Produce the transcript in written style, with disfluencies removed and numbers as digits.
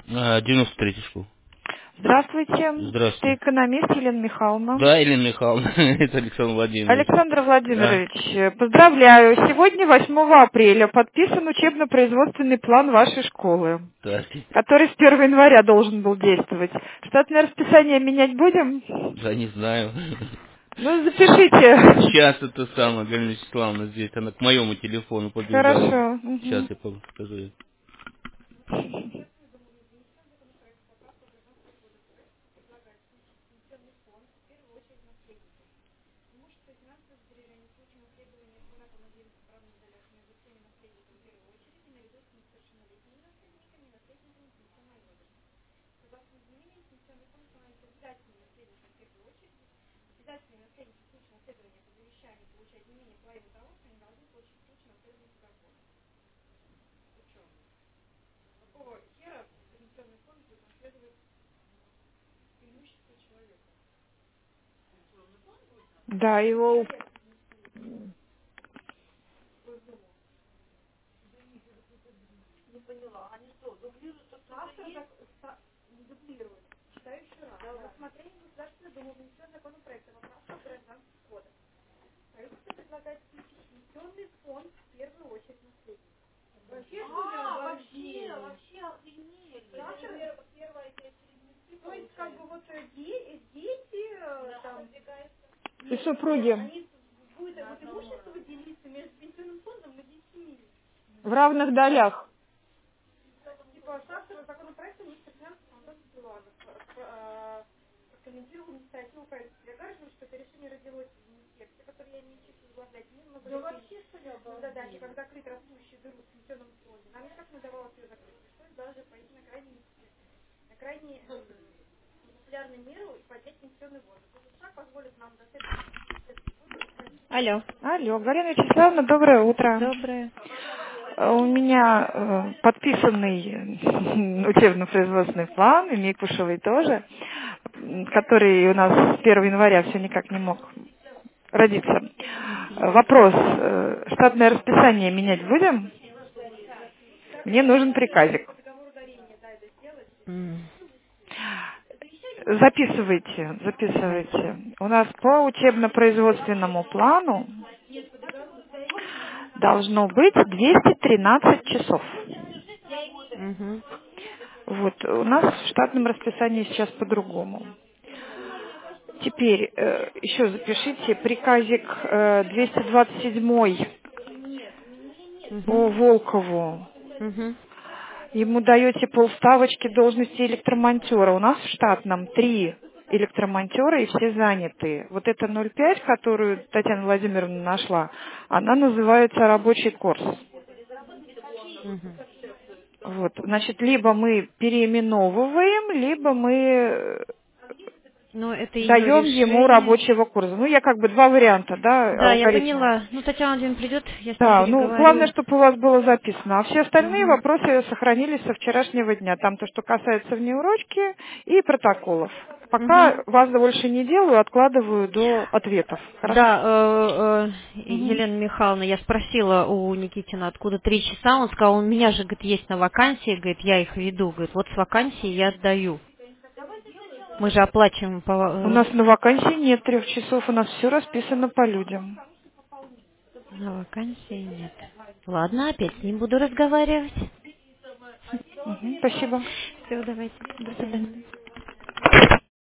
93 школу. Здравствуйте. Это Здравствуйте. экономист Елена Михайловна. Да, Елена Михайловна, это Александр Владимирович. Александр А, Владимирович, поздравляю. Сегодня, 8 апреля, подписан учебно-производственный план вашей школы, так, который с 1 января должен был действовать. Штатное расписание менять будем? да, не знаю. Ну, запишите. Сейчас это самое, Галина Вячеславовна здесь, она к моему телефону побежала. Хорошо. Сейчас Мгм. я покажу. Да, его... И супруги в равных долях. Алло. Алло, Галина Вячеславовна, доброе утро. Доброе. У меня подписанный учебно-производственный план, и Микушевой тоже, который у нас с 1 января все никак не мог родиться. Вопрос, штатное расписание менять будем? Мне нужен приказик. М. Записывайте, Давайте. записывайте. У нас по учебно-производственному плану должно быть 213 часов. Мгм. Вот, у нас в штатном расписании сейчас по-другому. Теперь еще запишите приказик 227 Мгм. по Волкову. Мгм. Ему даете полставочки должности электромонтера. У нас в штатном 3 электромонтера и все заняты. Вот эта 0,5, которую Татьяна Владимировна нашла, она называется рабочий курс. Мгм. Вот, значит, либо мы переименовываем, либо мы Но это ее даем ему решение. рабочего курса. Ну, я как бы два варианта, да, Да, я алгоритма. поняла. Ну, Татьяна Владимировна придет, я с ней Да, ну, главное, переговорю. чтобы у вас было записано. А все остальные Мгм. вопросы сохранились со вчерашнего дня. Там то, что касается внеурочки и протоколов. Мгм. Пока вас больше не делаю, откладываю до ответов. Хорошо? Да, Мгм. Елена Михайловна, я спросила у Никитина, откуда 3 часа. Он сказал, у меня же, говорит, есть на вакансии, говорит, я их веду. Говорит, вот с вакансии я отдаю. Мы же оплачиваем по... У нас на вакансии нет 3 часов, у нас все расписано по людям. На вакансии нет. Ладно, опять с ним буду разговаривать. Мгм, спасибо. Все, давайте. До свидания.